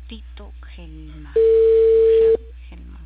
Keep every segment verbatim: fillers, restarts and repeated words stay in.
Tito Gelma. Gelma.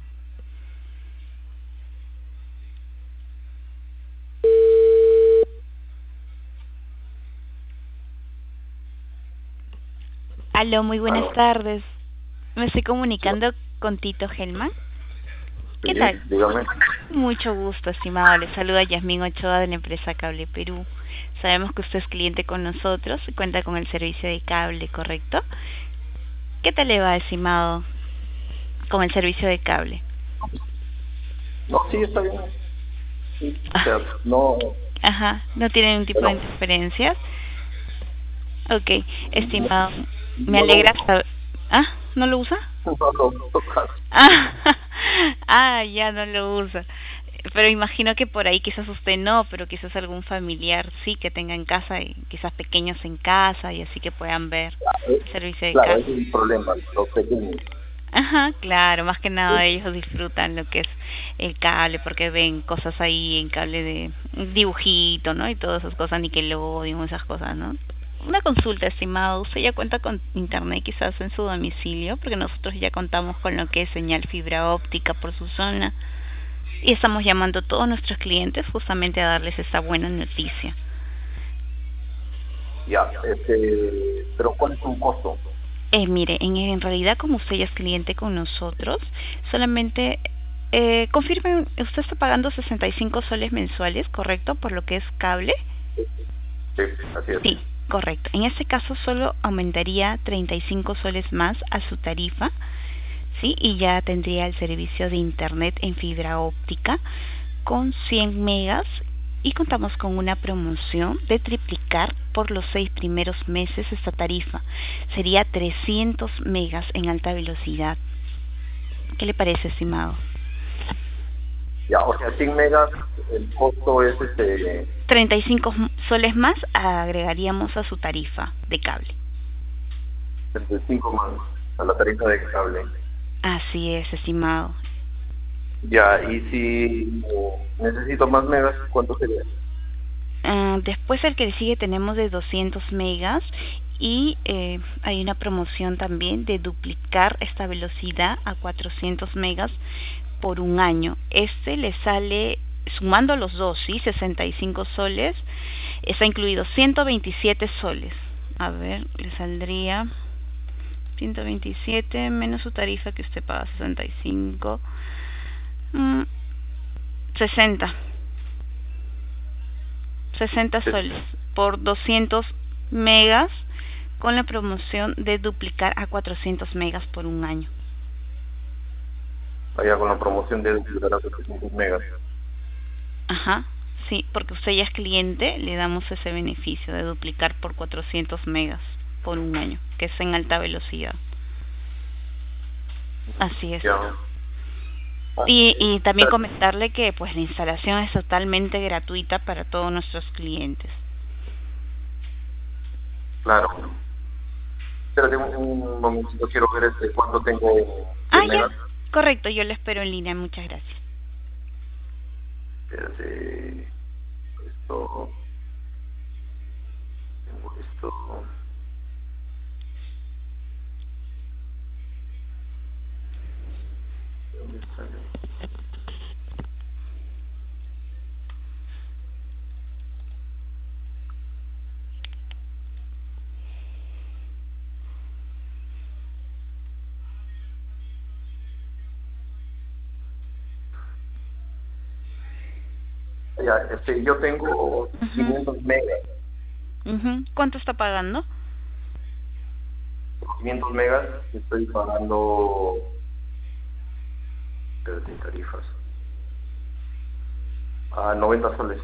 Aló, muy buenas Aló. tardes. Me estoy Sí, comunicando con Tito Gelman. ¿Qué tal? dígame. Mucho gusto, estimado. Le saluda Yasmín Ochoa de la empresa Cable Perú. Sabemos que usted es cliente con nosotros y cuenta con el servicio de cable, ¿correcto? ¿Qué tal le va, estimado, con el servicio de cable? No, sí, está bien. Sí, o Ah, sea, no, ajá, ¿no tiene ningún tipo de bueno, interferencias? Ok, no, estimado, me no lo alegra uso. saber... ¿Ah? ¿No lo usa? No lo uso casi. Ah, ah, ya no lo usa. Pero imagino que por ahí quizás usted no, pero quizás algún familiar sí que tenga en casa, y quizás pequeños en casa y así que puedan ver Eh, el servicio de Claro, cable. ese es el problema, los pequeños. Ajá, claro, más que nada Sí, ellos disfrutan lo que es el cable porque ven cosas ahí en cable de dibujito, ¿no? Y todas esas cosas, Nickelodeon, esas cosas, ¿no? Una consulta, estimado, ¿usted ya cuenta con internet quizás en su domicilio? Porque nosotros ya contamos con lo que es señal fibra óptica por su zona y estamos llamando a todos nuestros clientes justamente a darles esta buena noticia. ya, este, pero ¿cuál es su costo? Eh, mire, en, en realidad como usted ya es cliente con nosotros, solamente eh, confirme, usted está pagando sesenta y cinco soles mensuales, ¿correcto? Por lo que es cable. Sí, así es. Sí, correcto. En este caso solo aumentaría treinta y cinco soles más a su tarifa, ¿sí? Y ya tendría el servicio de internet en fibra óptica con cien megas y contamos con una promoción de triplicar por los seis primeros meses esta tarifa. Sería trescientos megas en alta velocidad. ¿Qué le parece, estimado? Ya, o sea, cien megas, el costo es este treinta y cinco soles más agregaríamos a su tarifa de cable. treinta y cinco más a la tarifa de cable. Así es, estimado. Ya, y si necesito más megas, ¿cuánto sería? Uh, después el que le sigue tenemos de doscientos megas y eh, hay una promoción también de duplicar esta velocidad a cuatrocientos megas por un año. Este le sale, sumando los dos, ¿sí? sesenta y cinco soles, está incluido ciento veintisiete soles. A ver, le saldría ciento veintisiete menos su tarifa que usted paga sesenta y cinco, mm, sesenta. sesenta soles por doscientos megas con la promoción de duplicar a cuatrocientos megas por un año. Allá con la promoción de duplicar a setecientos megas. Ajá, sí, porque usted ya es cliente, le damos ese beneficio de duplicar por cuatrocientos megas por un año, que es en alta velocidad. Así es. Ya. Ah, Y, eh, y también espérate, comentarle que pues la instalación es totalmente gratuita para todos nuestros clientes. claro. Espérate un, un momentito, quiero ver este cuánto tengo de Ah, ya, megas. correcto, yo le espero en línea, muchas gracias. Espérate, esto, tengo esto. ¿Dónde sale? Ya, este, yo tengo Ujú. quinientos megas. Ujú. ¿Cuánto está pagando? Por quinientos megas estoy pagando, espérate, tarifas, a noventa soles.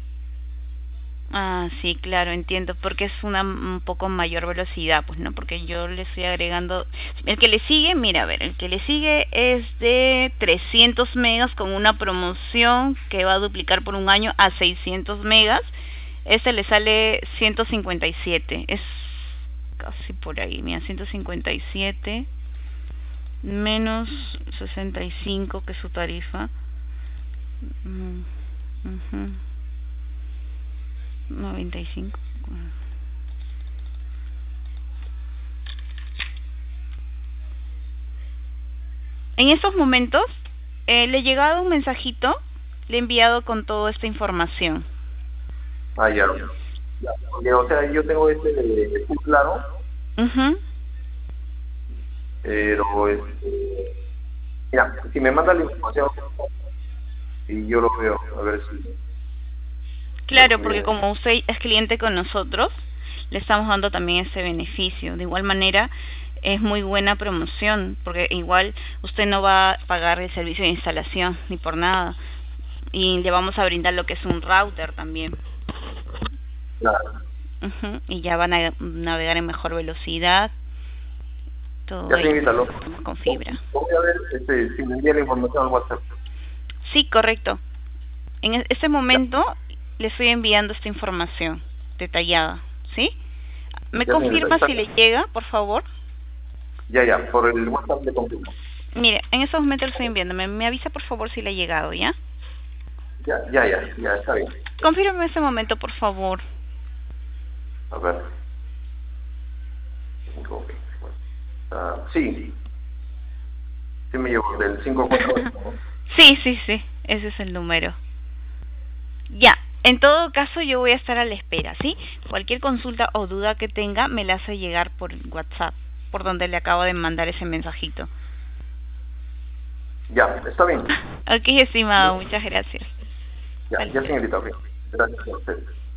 Ah, sí, claro, entiendo, porque es una un poco mayor velocidad, pues, ¿no? Porque yo le estoy agregando, el que le sigue, mira, a ver, el que le sigue es de trescientos megas con una promoción que va a duplicar por un año a seiscientos megas. Este le sale ciento cincuenta y siete, es casi por ahí, mira, ciento cincuenta y siete menos sesenta y cinco que es su tarifa. Mm, ujú, noventa y cinco. En estos momentos eh, le he llegado un mensajito, le he enviado con toda esta información. Ah, ya. Ya, porque, o sea, yo tengo este de, de full claro, Uh-huh. pero este, mira, si me manda la información y yo lo veo, a ver si... Claro, si porque como usted es cliente con nosotros, le estamos dando también ese beneficio. De igual manera, es muy buena promoción, porque igual usted no va a pagar el servicio de instalación ni por nada. Y le vamos a brindar lo que es un router también. claro. Uh-huh. Y ya van a navegar en mejor velocidad. Todo Ya se ello invita, lo con fibra. voy a ver este, si me envía la información al WhatsApp. Sí, correcto. En e- este Ya, momento le estoy enviando esta información detallada, ¿sí? ¿Me ya se invita, confirma está si bien. le llega, por favor? Ya, ya, por el WhatsApp le confirmo. Mire, en estos momentos lo estoy enviando. Me, me avisa, por favor, si le ha llegado, ¿ya? Ya, ya, ya, ya, está bien. Confírmeme ese momento, por favor. A ver. Cinco, ah, sí, sí me llevo del cinco cuatro ocho, ¿no? Sí, sí, sí. Ese es el número. Ya. En todo caso, yo voy a estar a la espera, ¿sí? Cualquier consulta o duda que tenga, me la hace llegar por WhatsApp, por donde le acabo de mandar ese mensajito. Ya, está bien. Ok, estimado, muchas gracias. Ya, Hasta ya luego. señorita, ok. Gracias a usted.